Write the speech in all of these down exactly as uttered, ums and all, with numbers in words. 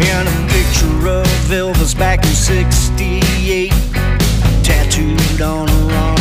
And a picture of Elvis back in sixty-eight, tattooed on her arm.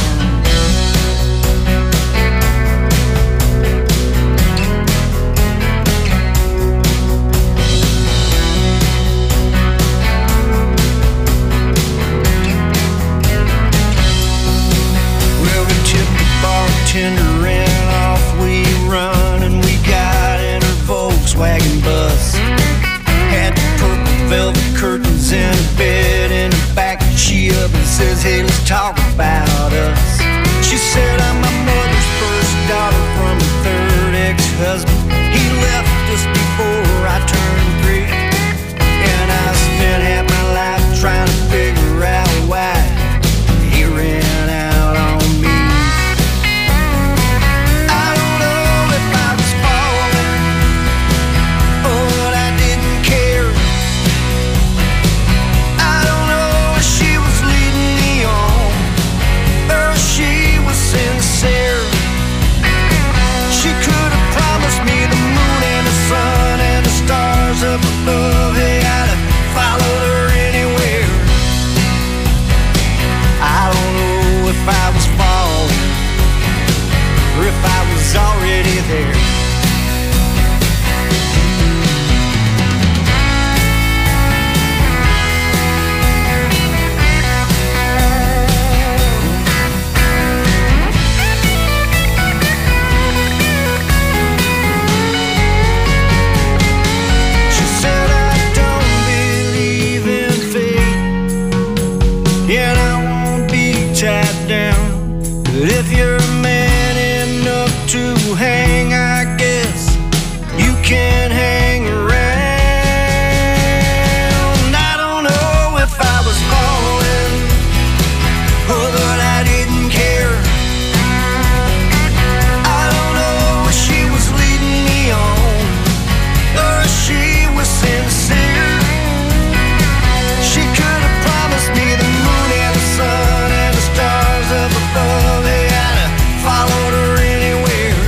Well, we tipped the bartender and off we run, and we got in her Volkswagen bus. Had the purple velvet curtains and a bed in the back. She up and says, hey, let's talk about us. She said, I'm my mother's first daughter from a third ex-husband. He left us before I turned three, and I spent half my life trying to figure out why he ran out on me. I don't know if I was falling, but I didn't care. I don't know if she was leading me on, or if she was sincere. She could have promised me the moon and the sun and the stars up above. Hey, I'd have followed her anywhere. I don't know if I was falling, or if I was already there. She said, I don't believe in fate, and I won't be tied down. But if you're man enough to hang, I guess you can hang around. I don't know if I was falling, oh, but I didn't care. I don't know if she was leading me on, or if she was sincere. She could have promised me the moon and the sun and the stars up above. Hey, I'd have followed her anywhere.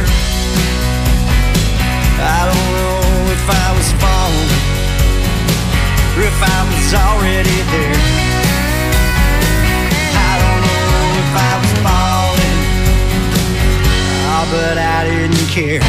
I don't know if I was falling, or if I was already there. I don't know if I was falling, oh, but I didn't care.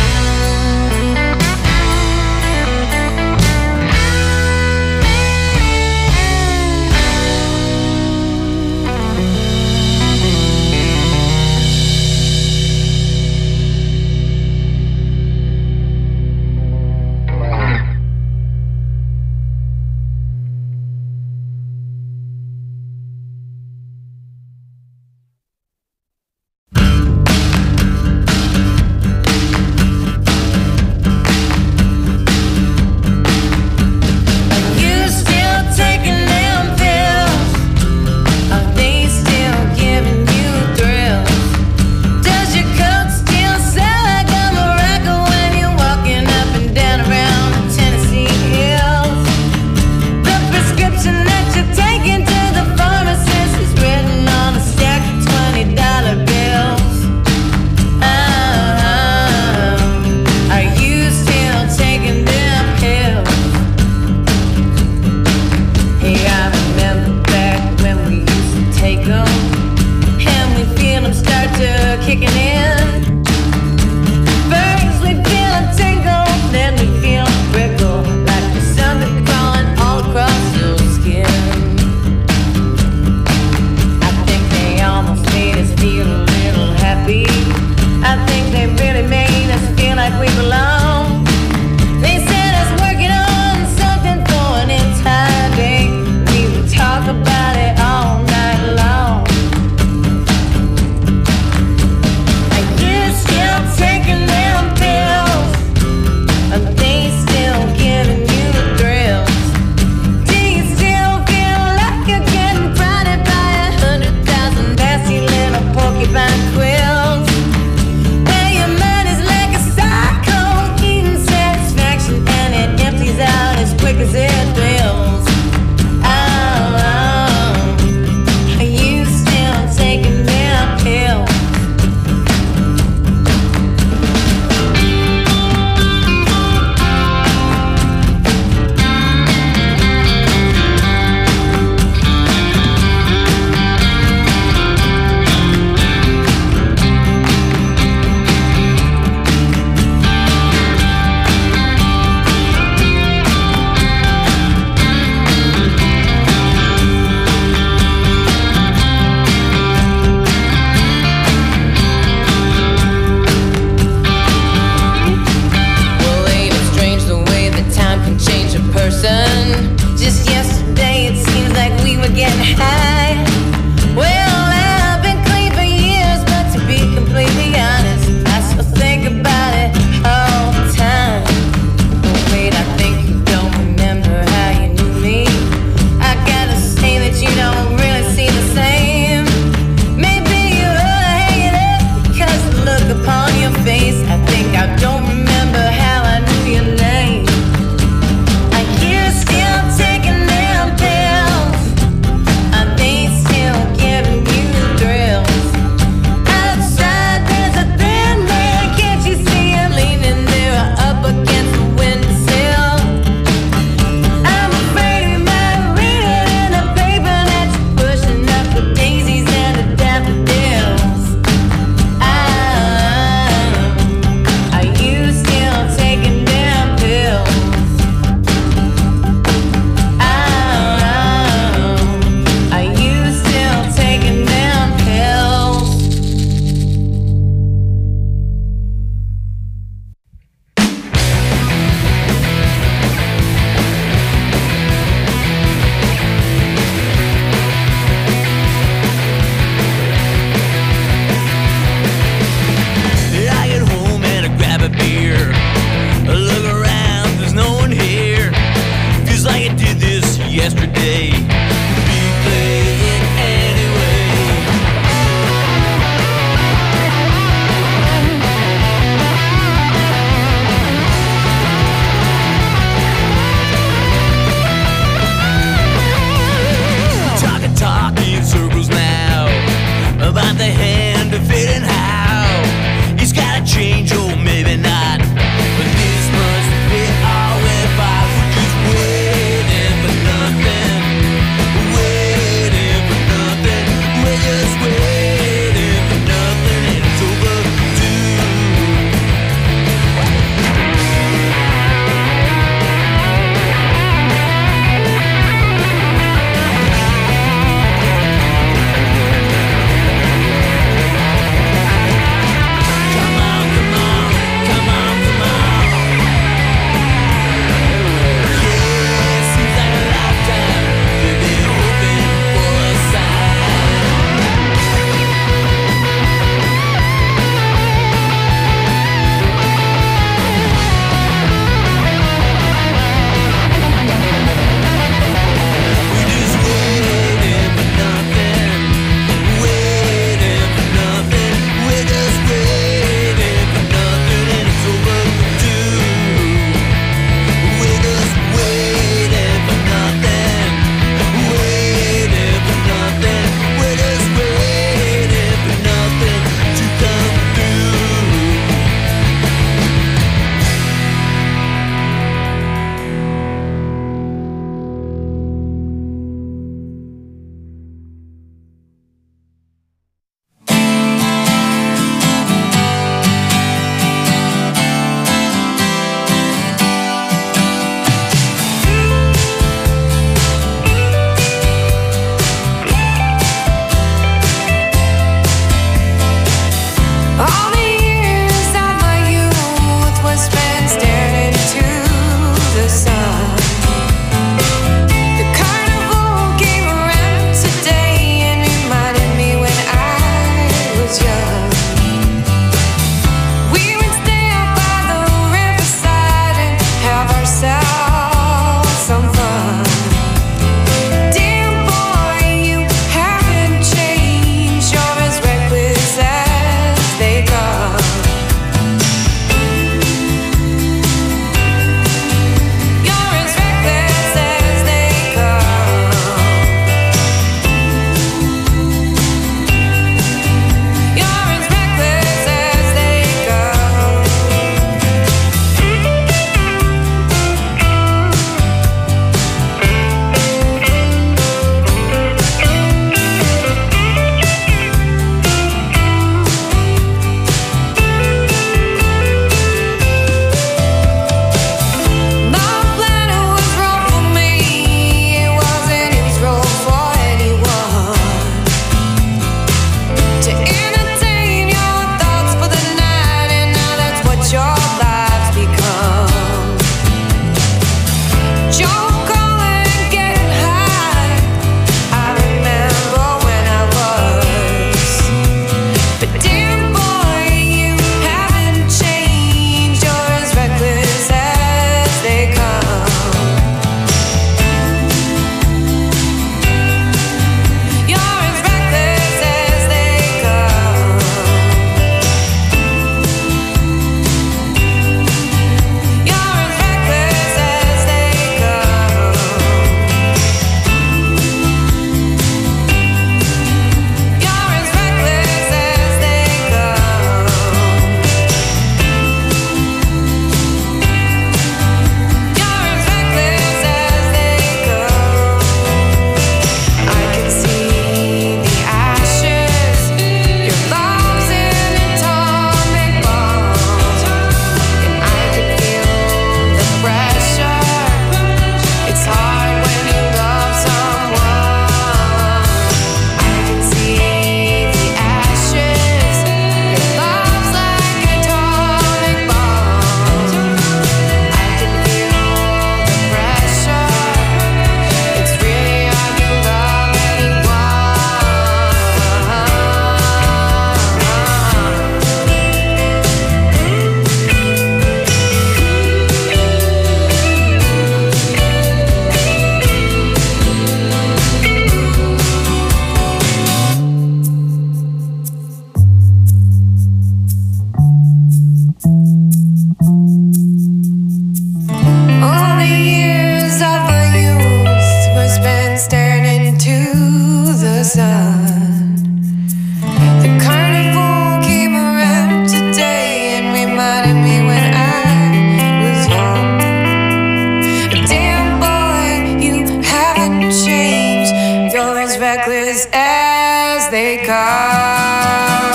sun. The carnival came around today and reminded me when I was young. Damn boy, you haven't changed. You're as reckless as they come.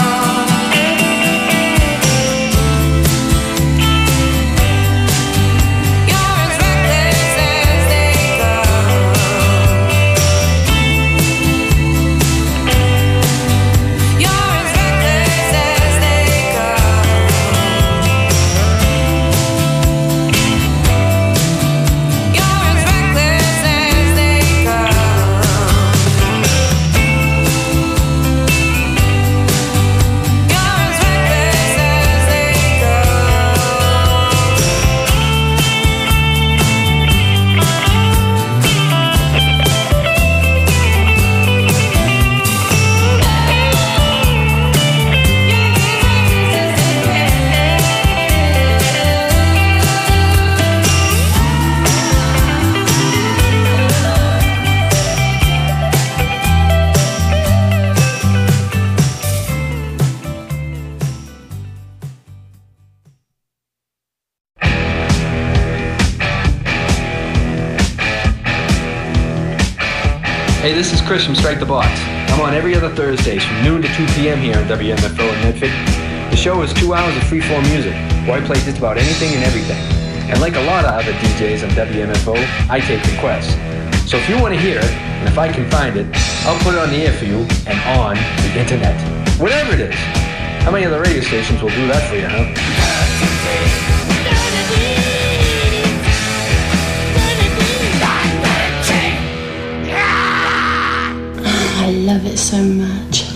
Hey, this is Chris from Strike the Box. I'm on every other Thursdays from noon to two p.m. here on W M F O in Medford. The show is two hours of free-form music, where I play just about anything and everything. And like a lot of other D Js on W M F O, I take requests. So if you want to hear it, and if I can find it, I'll put it on the air for you and on the internet. Whatever it is. How many other radio stations will do that for you, huh? I love it so much.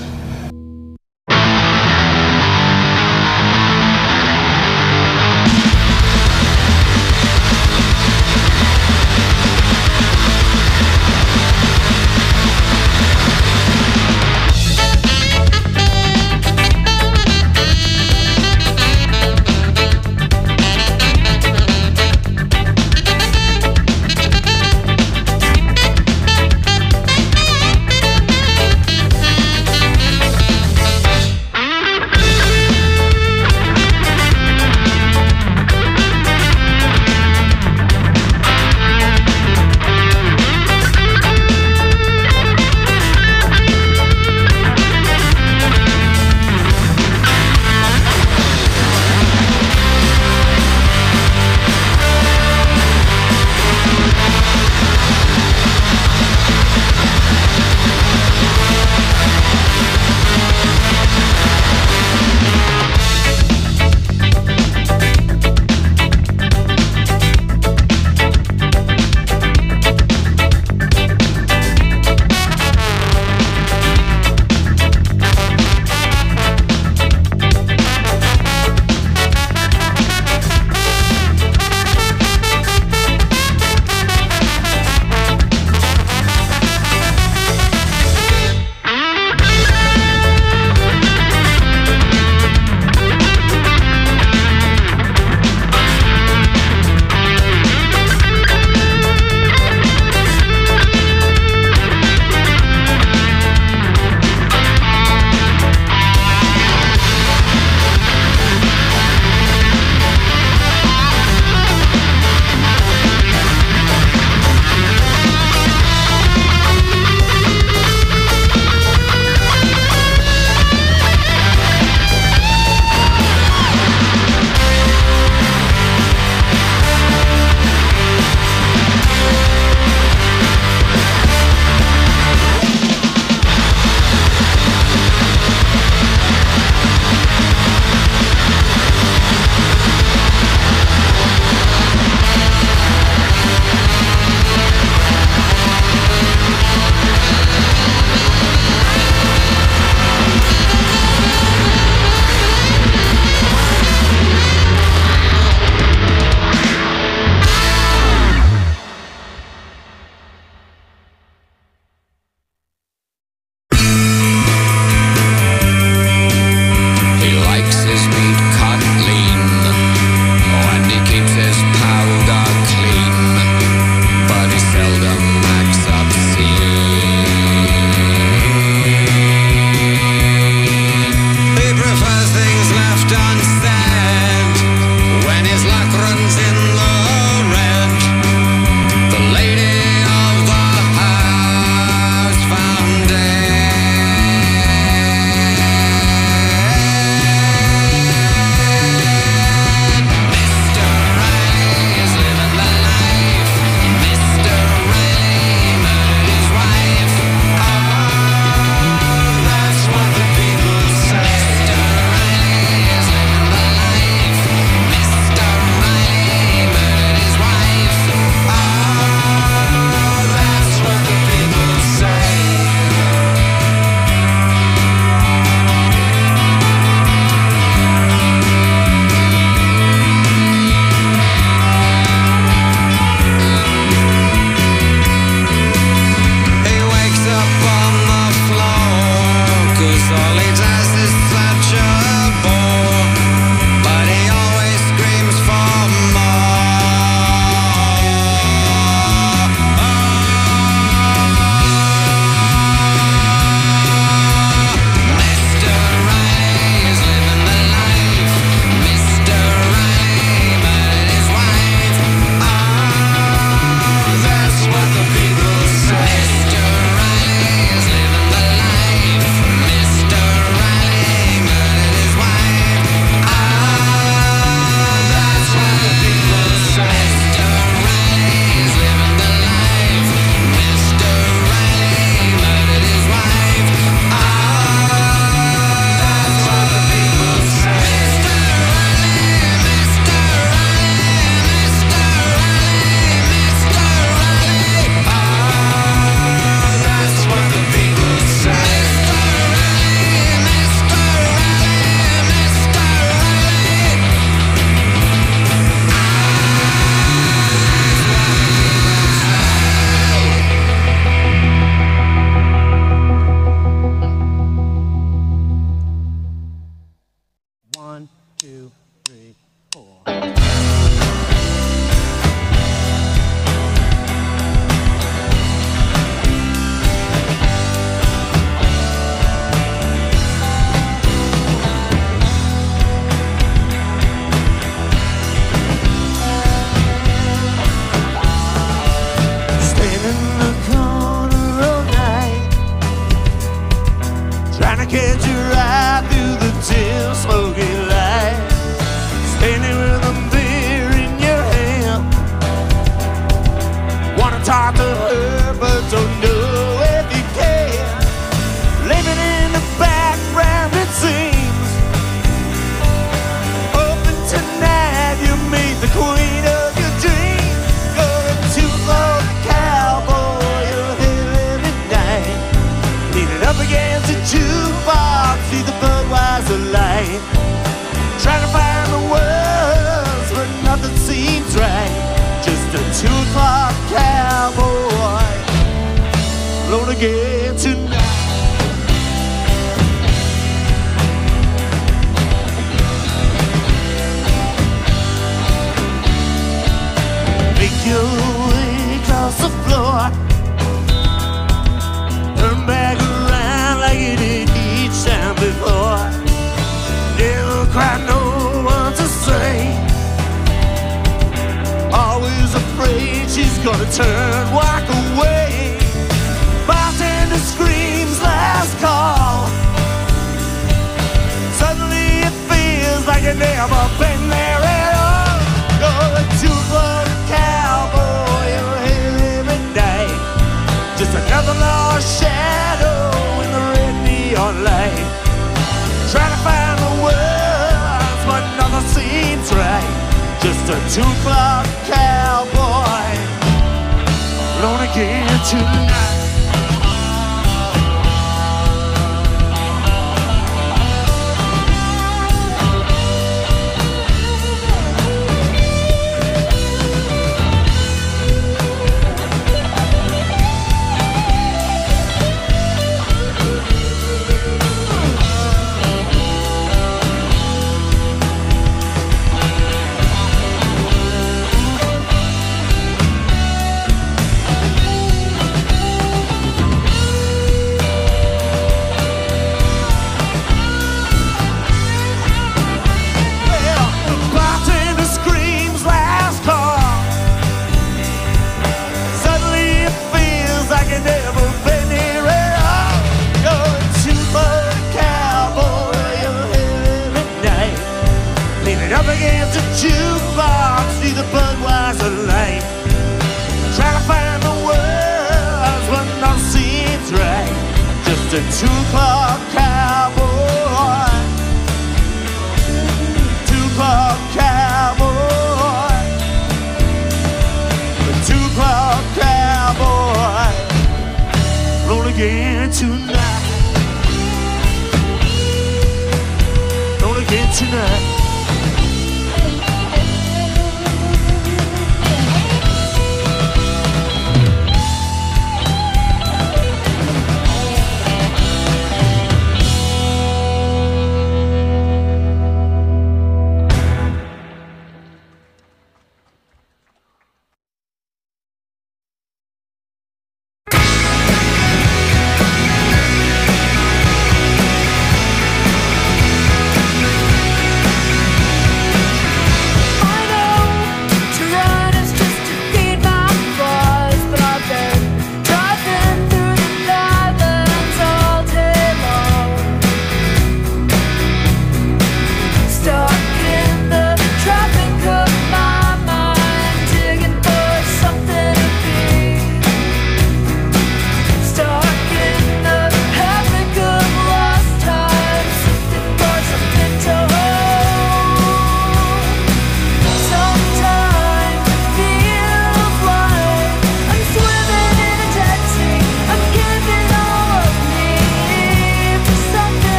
can't you ride through the dim smoky light, standing with a beer in your hand? Wanna talk to her but don't know if you can. Living in the background it seems, hoping tonight you meet the queen of your dreams. You're a two-fold cowboy, you're here every night, leaning up against a jukebox, see the Budweiser light, trying to find the words but nothing seems right. Just a two o'clock cowboy, alone again tonight. Make your way across the floor, turn back around like you did each time before. Never quite know what to say, always afraid she's gonna turn, walk away. Bartender screams last call, suddenly it feels like you've never been there at all. You're a two-foot cowboy, you're here every night, just another lost shadow in the red neon light, trying to find the words but nothing seems right. Just a two o'clock cowboy, alone again tonight. Jukebox, see the Budweiser light, try to find the words but nothing seems right. Just a two o'clock cowboy, two o'clock cowboy, a two o'clock cowboy, roll again tonight, roll again tonight.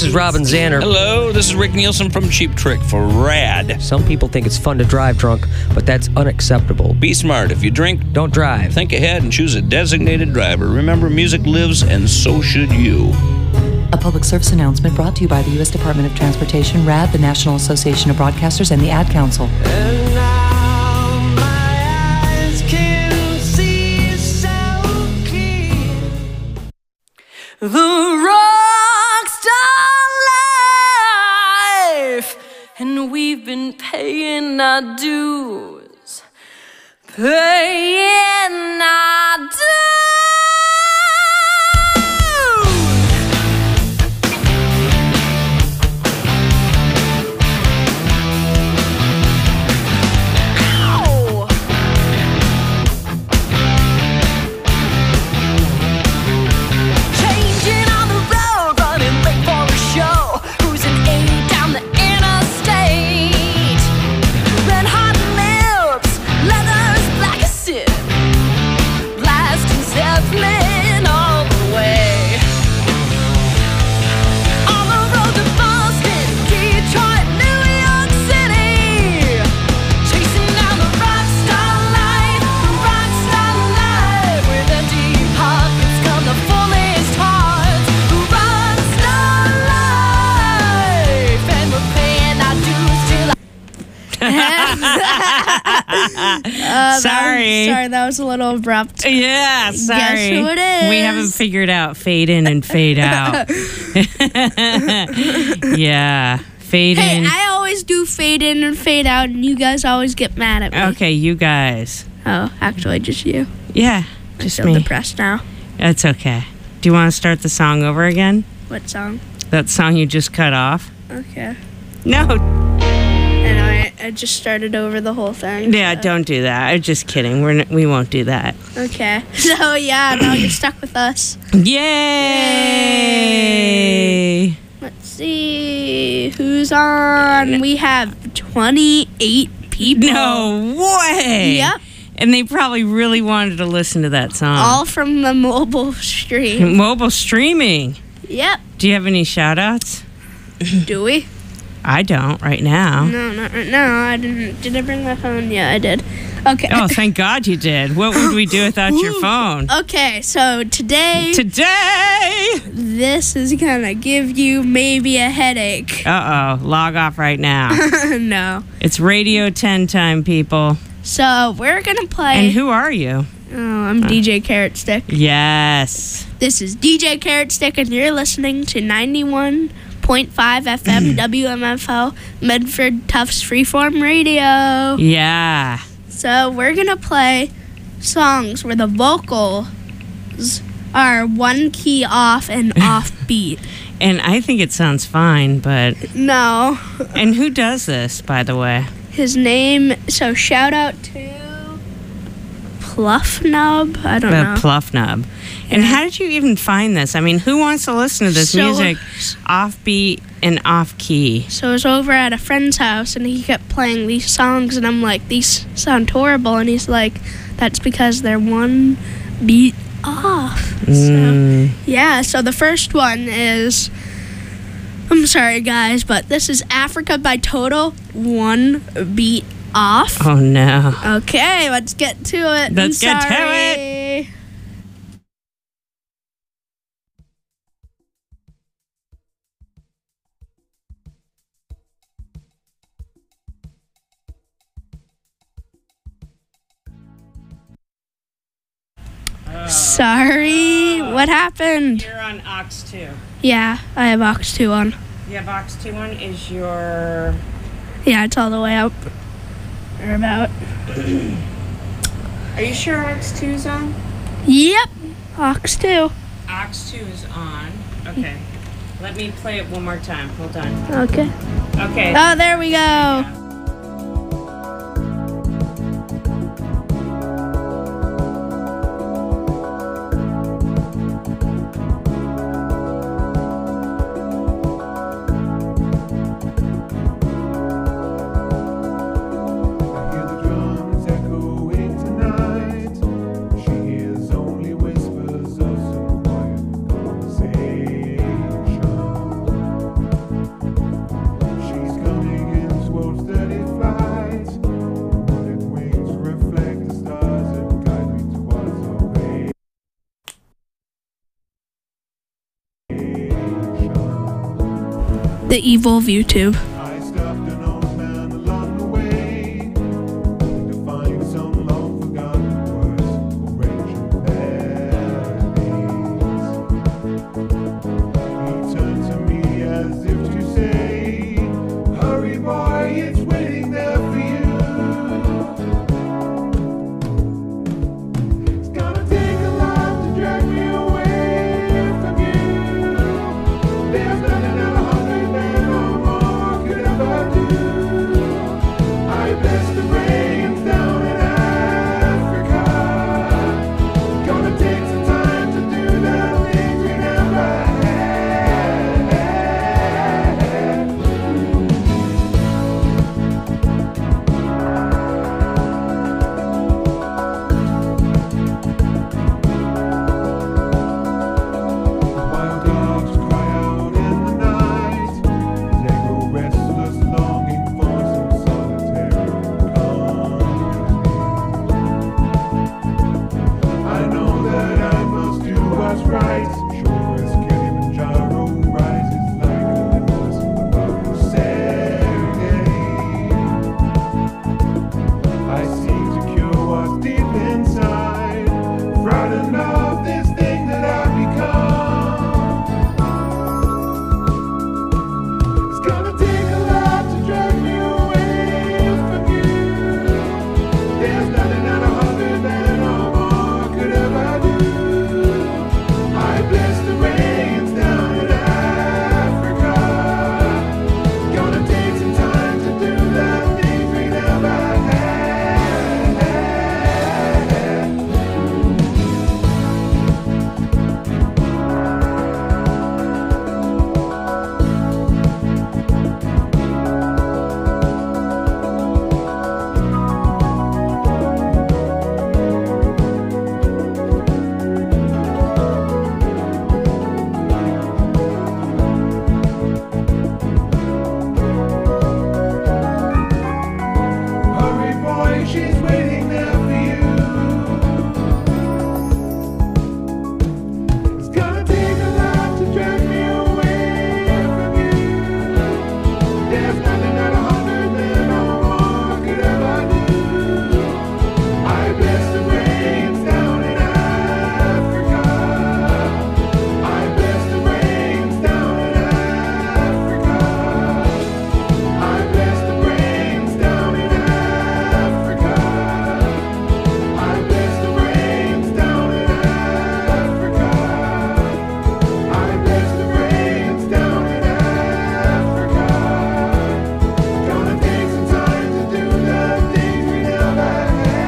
this is Robin Zanner. Hello, this is Rick Nielsen from Cheap Trick for Rad. Some people think it's fun to drive drunk, but that's unacceptable. Be smart. If you drink, don't drive. Think ahead and choose a designated driver. Remember, music lives, and so should you. A public service announcement brought to you by the U S Department of Transportation, RAD, the National Association of Broadcasters, and the Ad Council. And now my eyes can see so clear. The rock star life, and we've been paying our dues, paying our dues. Uh, sorry. That was, sorry, that was a little abrupt. Yeah, sorry. Guess who it is? We haven't figured out fade in and fade out. Yeah, fade hey, in. I always do fade in and fade out, and you guys always get mad at me. Okay, you guys. Oh, actually, just you. Yeah, just I feel me. depressed now. That's okay. Do you want to start the song over again? What song? That song you just cut off? Okay. No. And I, I just started over the whole thing. Yeah, so. don't do that. I'm just kidding. We're n- we won't do that. Okay. So, yeah, now you're stuck with us. Yay! Let's see who's on. We have twenty-eight people. No way! Yep. And they probably really wanted to listen to that song. All from the mobile stream. Mobile streaming. Yep. Do you have any shout-outs? Do we? I don't right now. No, not right now. I didn't. Did I bring my phone? Yeah, I did. Okay. Oh, thank God you did. What would we do without your phone? Okay, so today... Today! This is gonna give you maybe a headache. Uh-oh. Log off right now. No. It's Radio ten time, people. So, we're gonna play... And who are you? Oh, I'm D J Carrot Stick. Yes. This is D J Carrot Stick, and you're listening to ninety-one point five F M W M F O Medford Tufts Freeform Radio. Yeah. So we're gonna play songs where the vocals are one key off and off beat. And I think it sounds fine, but... No. And who does this, by the way? His name, so shout out to Pluffnub. I don't The know. Pluffnub. And Yeah. how did you even find this? I mean, who wants to listen to this So- music offbeat and off key? So I was over at a friend's house, and he kept playing these songs, and I'm like, these sound horrible. And he's like, that's because they're one beat off. Mm. So, yeah, so the first one is, I'm sorry, guys, but this is Africa by Total, one beat off. Oh, no. Okay, let's get to it. Let's I'm get to sorry. Sorry, what happened? You're on aux two. Yeah, I have aux two on. You have aux two one is your... Yeah, it's all the way up. Or about. Are you sure aux two's on? Yep, aux two. aux two is on. Okay. Let me play it one more time. Hold on. Okay. Okay. Oh, there we go. Conversation. The evil of YouTube. I stopped an old man along the way to find some long forgotten words for ancient melodies. He turned to me as if to say, hurry boy, it's waiting there for you. It's gonna take a lot to drag me away from you. There's nothing that a hundred men or more could ever do. I bless the rains down in Africa. Gonna take some time to do the things we never had. Wild dogs cry out in the night. They go restless, longing for some solitary company. I know that I must do what's right. Sure as Kilimanjaro rises like Olympus above the Serengeti. I seek to cure what's deep inside, frightened of this thing that I've become. It's gonna take a lot to drag me away from you. There's nothing that a hundred men or more could ever do. I bless the rains down in Africa. Gonna take some time to do the things we never had. Hurry boy, she's waiting there for you. It's gonna take a lot to drag me away from you. There's nothing that a hundred men or more could ever do. I bless the rains down in Africa. I bless the rains down in Africa. I bless the rains down in Africa. I bless the rains down in Africa. I bless the rains down in Africa. Gonna take some time to do the things we never had.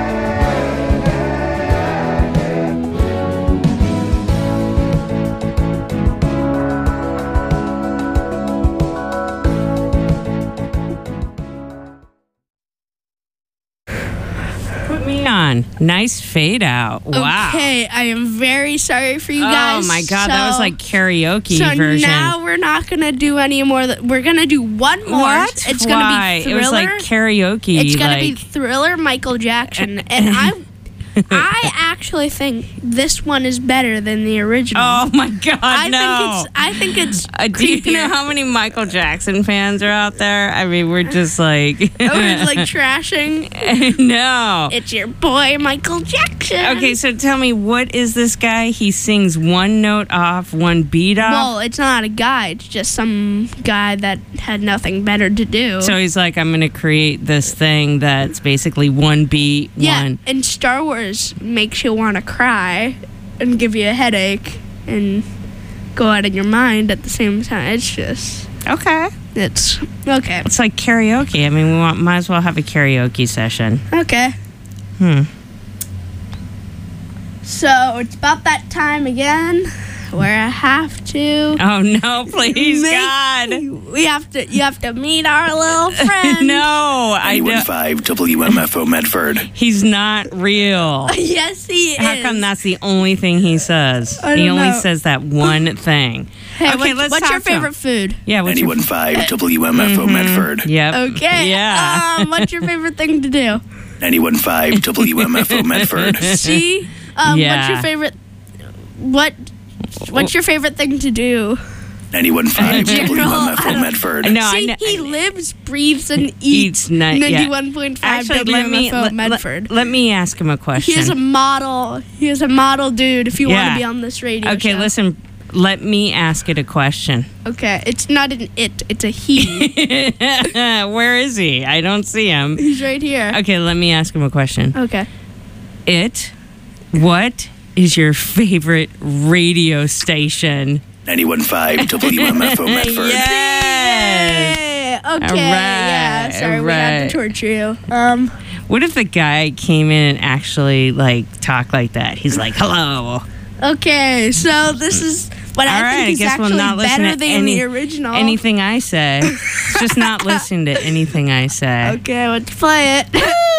Put me on. Nice fade out. Wow. Okay, I am very sorry for you Oh guys. my God, that was So- like karaoke So version. now we're not gonna do any more. Th- we're gonna do one more. What? It's Why? gonna be Thriller. It was like karaoke. It's gonna be like, Thriller, Michael Jackson, and I, I actually think this one is better than the original. oh my God, I no. think it's. I think it's. Uh, do you know creepier. how many Michael Jackson fans are out there? I mean, we're just like, We're like trashing. no. It's your boy Michael Jackson. Okay, so tell me, what is this guy? He sings one note off, one beat off. Well, it's not a guy. It's just some guy that had nothing better to do. So he's like, I'm going to create this thing that's basically one beat, yeah, one. and Star Wars makes you want to cry and give you a headache and go out of your mind at the same time. It's just, Okay. it's okay. It's like karaoke. I mean, we want, might as well have a karaoke session. Okay. Hmm. So it's about that time again where I have to. Oh, no, please, make- God. We have to. You have to meet our little friend. No, I don't. ninety-one point five W M F O Medford. He's not real. Yes, he is. How come that's the only thing he says? I He don't only know. says that one thing. Hey, okay, what's, let's what's talk your to him. favorite food? Yeah, what's your ninety-one point five W M F O Medford. Yep. Okay. Yeah. Um, what's your favorite thing to do? ninety-one point five W M F O Medford. See? Um, Yeah. What's your favorite? What? What's your favorite thing to do? ninety-one point five W M F O Medford. No, See, I know. he lives, breathes, and eats, Eats night- yeah. ninety-one point five Actually, let me W M F O let, Medford. let, let me ask him a question. He is a model. He is a model dude if you want Yeah. to be on this radio Okay, show. listen. Let me ask it a question. Okay, it's not an it, it's a he. Where is he? I don't see him. He's right here. Okay, let me ask him a question. Okay. It, what is your favorite radio station? ninety-one point five W M F O Medford. Yes! Hey, okay, All right, yeah, sorry we had right. to torture you. Um, What if the guy came in and actually, like, talked like that? He's like, hello. okay, so this is what All I right, think I is guess actually we'll not listen better to than any, the original. anything I say. It's just not listen to anything I say. Okay, let's play it.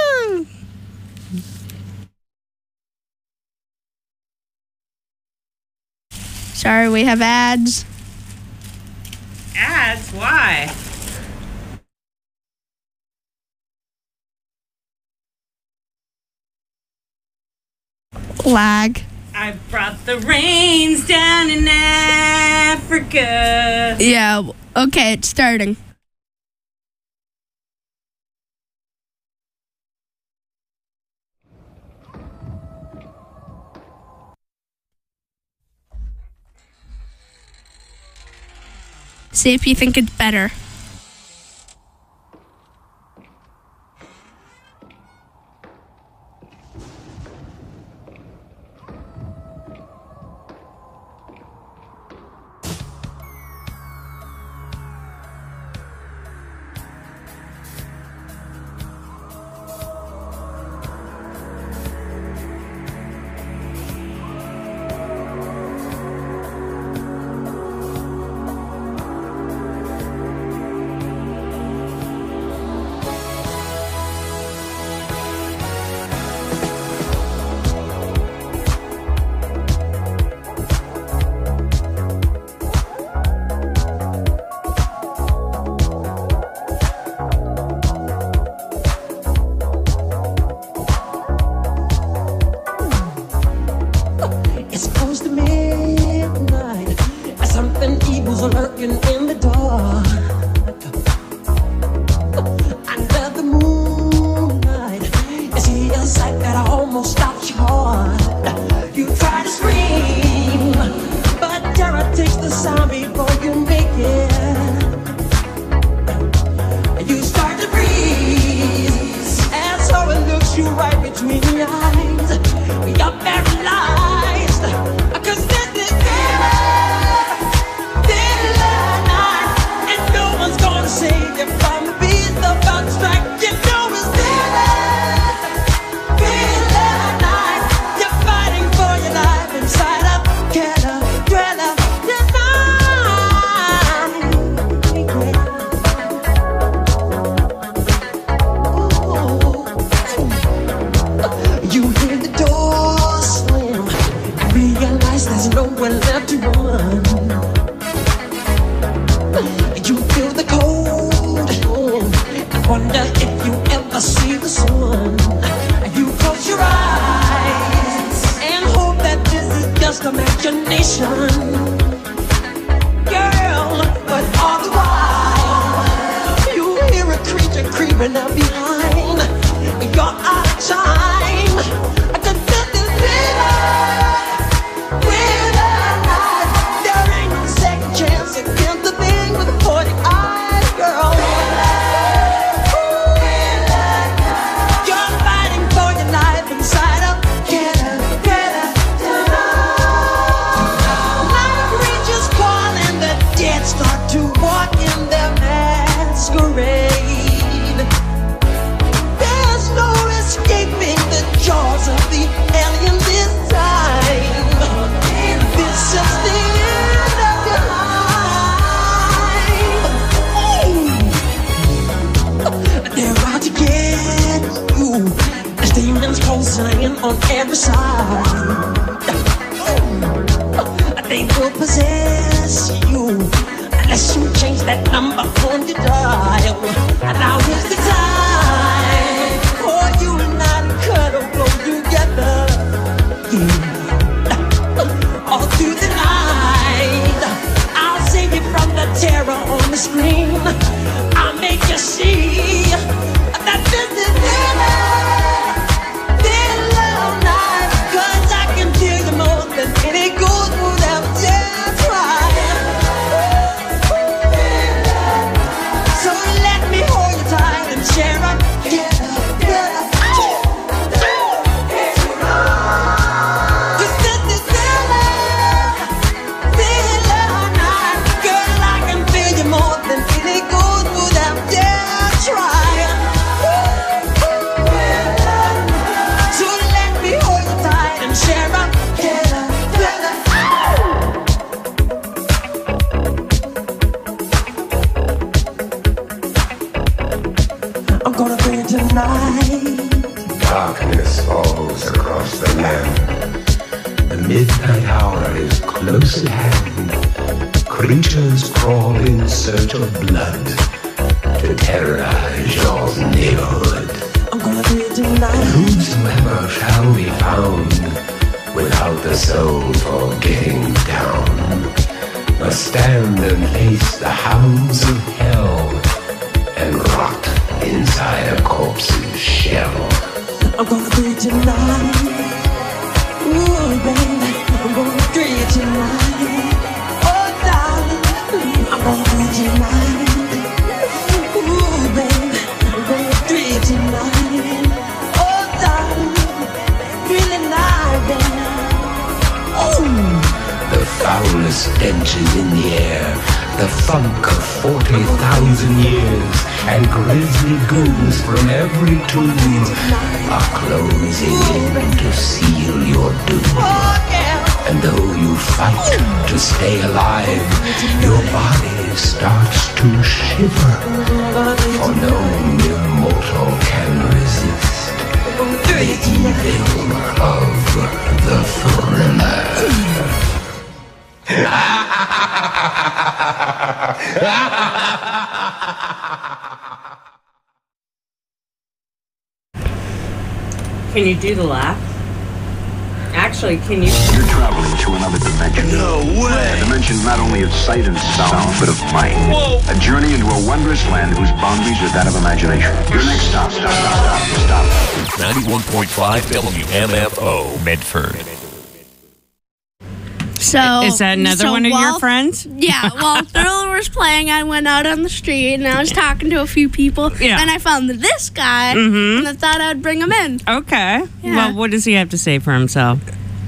Sorry, we have ads. Ads? Why? Lag. I brought the rains down in Africa. Yeah, okay, it's starting. See if you think it's better. It's close to midnight. Something evil's lurking in the dark. Under the moonlight, you see a sight that almost stops your heart. You try to scream, but terror takes the sound before you make it. You start to freeze, and so it looks you right between your eyes. You're paralyzed, 'cause this is dead, dead night, and no one's gonna save you from the beast about to strike. You know it's dead, dead night. You're fighting for your life inside a killer, thriller, you hear the door slam, realize there's nowhere left to run. You feel the cold hand, I wonder if you ever see the sun. You close your eyes and hope that this is just imagination, girl. But all the while, you hear a creature creeping up behind. You're out of time. I can feel this feeling with the night. There ain't no second chance against the thing with the forty eyes, girl. You're fighting for your life inside a killer, killer night. Creatures calling, the dead start to walk in their masquerade. There's no escaping the jaws of the alien this time. This is the end of your life. They're out to get you. There's demons pulsing on every side. They will possess you unless you change that number on your dial. And now is the time for you and I to cuddle close together. Yeah. All through the night, I'll save you I'm gonna pray tonight. Darkness falls across the land. The midnight hour is close at hand. Creatures crawl in search of blood to terrorize your neighborhood. I'm gonna pray tonight. Whosoever shall be found without the soul for getting down must stand and face the hounds of hell and rot inside a corpse's shell. I'm gonna pray tonight. Ooh, baby, I'm gonna pray tonight. Oh, darling, I'm gonna pray tonight. Ooh, baby, I'm gonna pray tonight. Oh, darling, really nice, baby. Oh. The foulest stench is in the air, the funk of forty thousand years, and grisly goons from every tomb are closing in to seal your doom. And though you fight to stay alive, your body starts to shiver, for no immortal can resist the evil of the thriller. Can you do the laugh? Actually, can you? You're traveling to another dimension. No way! A dimension not only of sight and sound, but of mind. Whoa! A journey into a wondrous land whose boundaries are that of imagination. Your next stop, stop, stop, stop, stop. ninety-one point five W M F O, Medford. So Is that another so one of while, your friends? Yeah, while Thriller was playing, I went out on the street and I was talking to a few people. Yeah. And I found this guy, Mhm. and I thought I'd bring him in. Okay. Yeah. Well, what does he have to say for himself?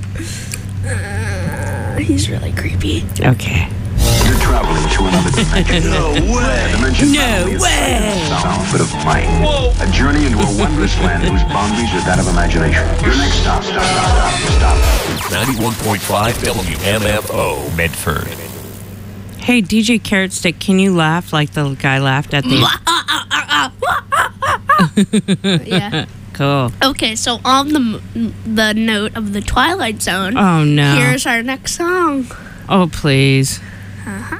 Uh, he's really creepy. Okay. You're traveling to another dimension. No way! A dimension No not only of sight way! and sound, but of mind. Whoa! A journey into a wondrous land whose boundaries are that of imagination. Your next stop, stop, stop, stop, stop. ninety-one point five W M F O, Medford. Hey, D J Carrot Stick, can you laugh like the guy laughed at the... Yeah. Cool. Okay, so on the the note of the Twilight Zone, Oh, no. here's our next song. Oh, please. Uh-huh.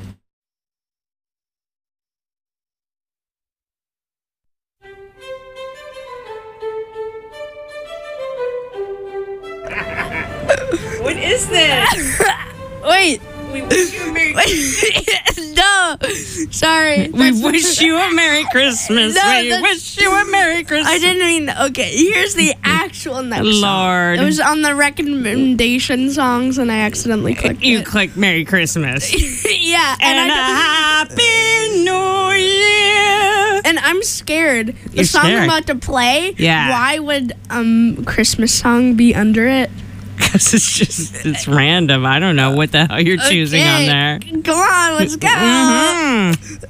What is this? Wait. We wish you a Merry No. Sorry. We That's- wish you a Merry Christmas. No, we that's- wish you a Merry Christmas. I didn't mean. Okay, here's the actual next song. Lord. It was on the recommendation songs, and I accidentally clicked You it. clicked Merry Christmas. Yeah, and, And a I Happy New Year. and I'm scared. The You're song scared. I'm about to play. Yeah. Why would um Christmas song be under it? Because it's just, it's random. I don't know what the hell you're choosing on Okay, there. Come on, let's go. Mhm.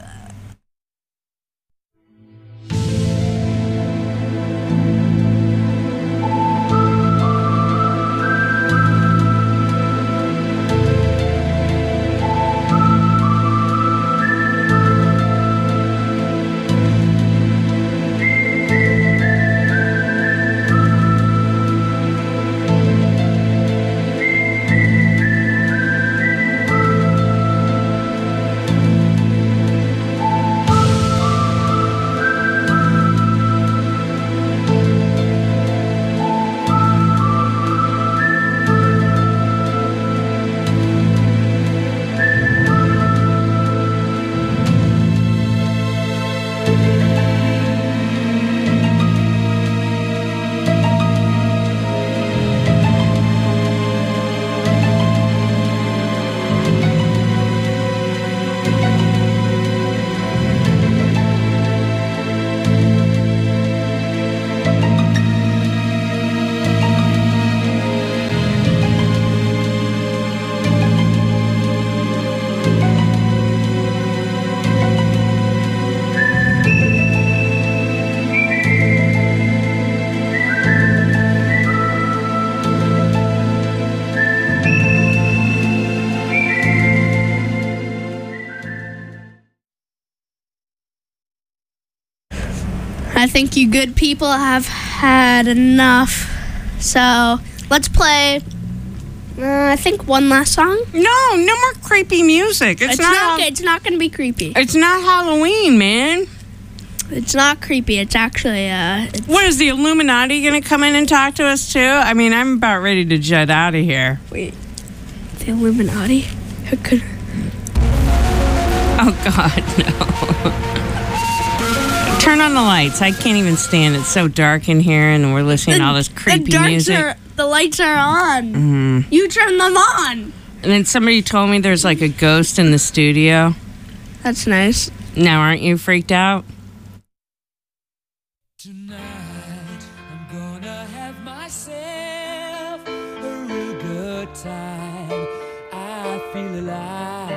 I think you good people have had enough. So let's play, uh, I think, one last song. No, no more creepy music. It's, It's not. not. Hal- It's not going to be creepy. it's not Halloween, man. It's not creepy. It's actually. Uh, it's, What is the Illuminati going to come in and talk to us too? I mean, I'm about ready to jet out of here. wait, the Illuminati? Who could? Oh God, no. Turn on the lights. I can't even stand it. It's so dark in here, and we're listening to all this creepy the darks music. Are, the lights are on. Mhm. You turn them on. And then somebody told me there's like a ghost in the studio. That's nice. Now, aren't you freaked out? Tonight, I'm gonna have myself a real good time. I feel alive.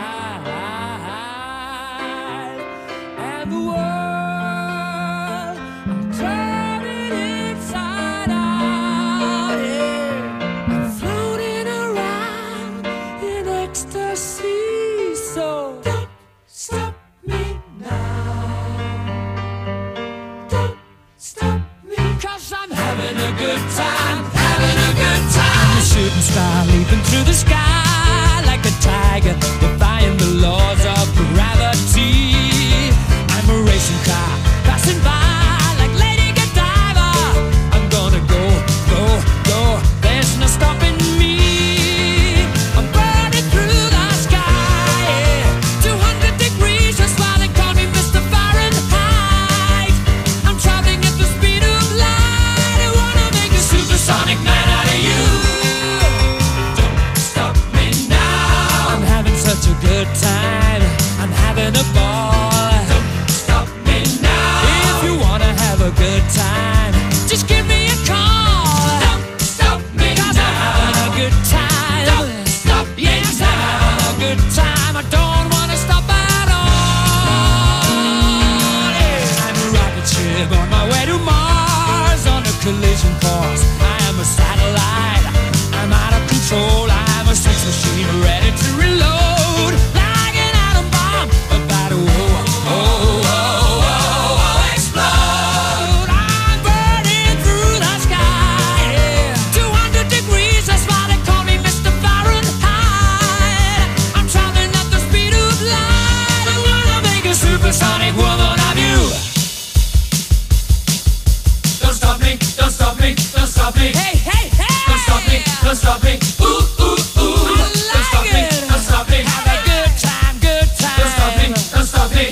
And the world, I'm turning inside out. Yeah. I'm floating around in ecstasy. So don't stop me now. Don't stop me, 'cause I'm having a good time, having a good time. I'm a shooting star leaping through the sky like a tiger, defying the laws of gravity. I'm a racing car passing by like Lady Godiva. I'm gonna go, go, go. There's no stopping me. I'm burning through the sky, yeah. two hundred degrees, that's why they call me Mister Fahrenheit. I'm traveling at the speed of light. I wanna make a supersonic man out of you. Don't stop me now. I'm having such a good time. I'm having a ball. Don't stop me now. If you wanna have a good time, just give me a call. Don't stop me now. 'Cause I'm having a good time. Don't stop me yes, now. I'm having a good time. I don't wanna stop at all. Yeah. I'm a rocket ship on my way to Mars on a collision course. I am a satellite. I'm out of control. I'm a sex machine ready to reload like an atom bomb about to oh, oh, oh, oh, oh, explode. I'm burning through the sky, yeah. two hundred degrees, that's why they call me Mister Fahrenheit. I'm traveling at the speed of light. I wanna make a supersonic woman of you. Don't stop me, don't stop me, don't stop me. Hey, hey, hey! Don't stop me, don't stop me. Ooh, ooh, ooh. Don't stop me, don't stop me. Have a good time, good time. Don't stop me, don't stop me.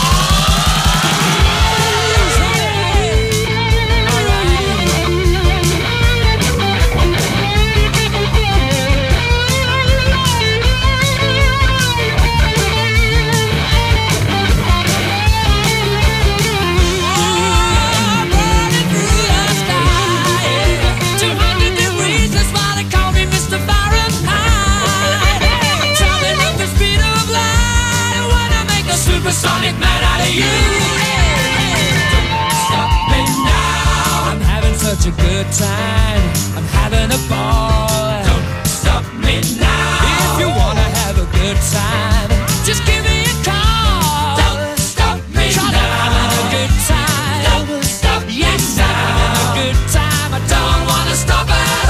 two hundred degrees, that's why they call me Mister Fahrenheit. I'm traveling at the speed of light. I wanna make a supersonic man out of you. Don't stop me now. I'm having such a good time. I'm having a ball. Don't stop me now. If you wanna have a good time, just give me a call. Don't stop me now. I'm having a good time. Don't stop yes, I'm having a good time. I don't wanna stop at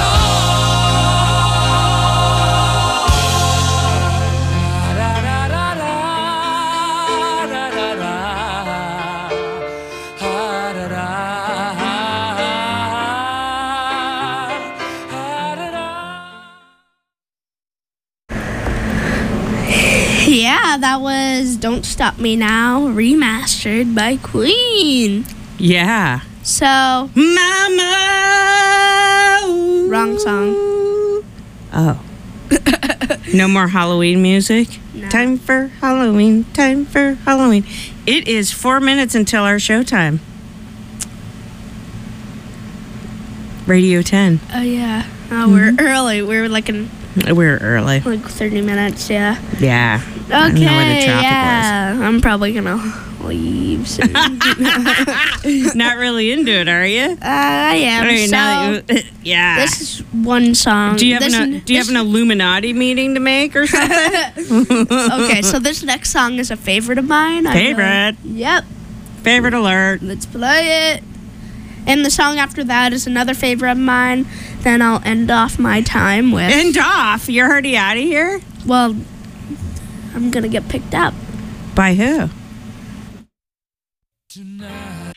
all. Da, da, da, da, da, da, da. Ha, da, da. Ha, da, da. Yeah, that was "Don't Stop Me Now" remastered by Queen. Yeah. So, Mama. wrong song. Oh. No more Halloween music? No. Time for Halloween, time for Halloween. It is four minutes until our showtime. Radio ten. Oh yeah. Oh, we're early. We're like in We're early. like thirty minutes. Yeah. Yeah. Okay. I don't know where the traffic yeah. I'm probably gonna leave soon. was. Not really into it, are you? Uh, I am. I mean, so, now that you- yeah. this is one song. do you have This an n- Do you have an Illuminati meeting to make or something? Okay, so this next song is a favorite of mine. I Favorite? really- yep. Favorite alert. Let's play it. And the song after that is another favorite of mine. Then I'll end off my time with... End off? You're already out of here? Well, I'm going to get picked up. By who? Tonight.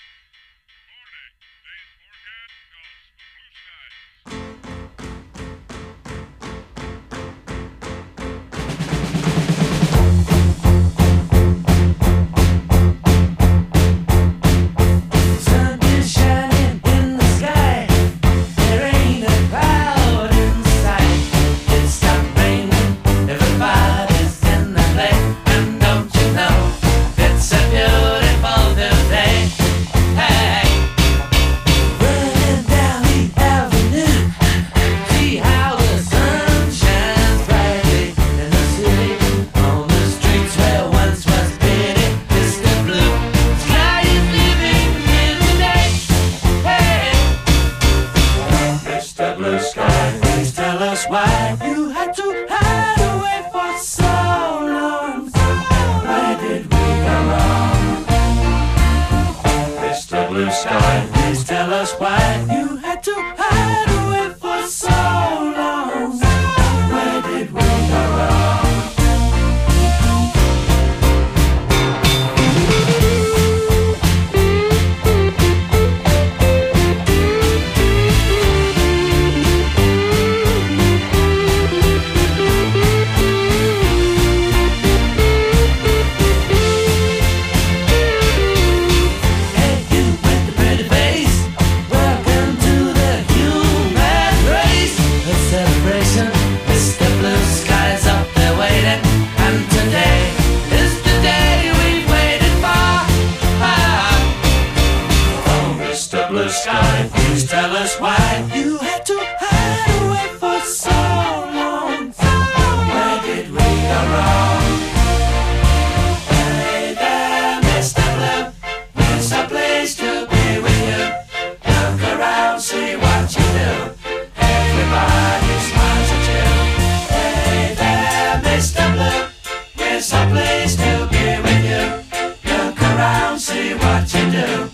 Someplace to be with you. Look around, see what you do.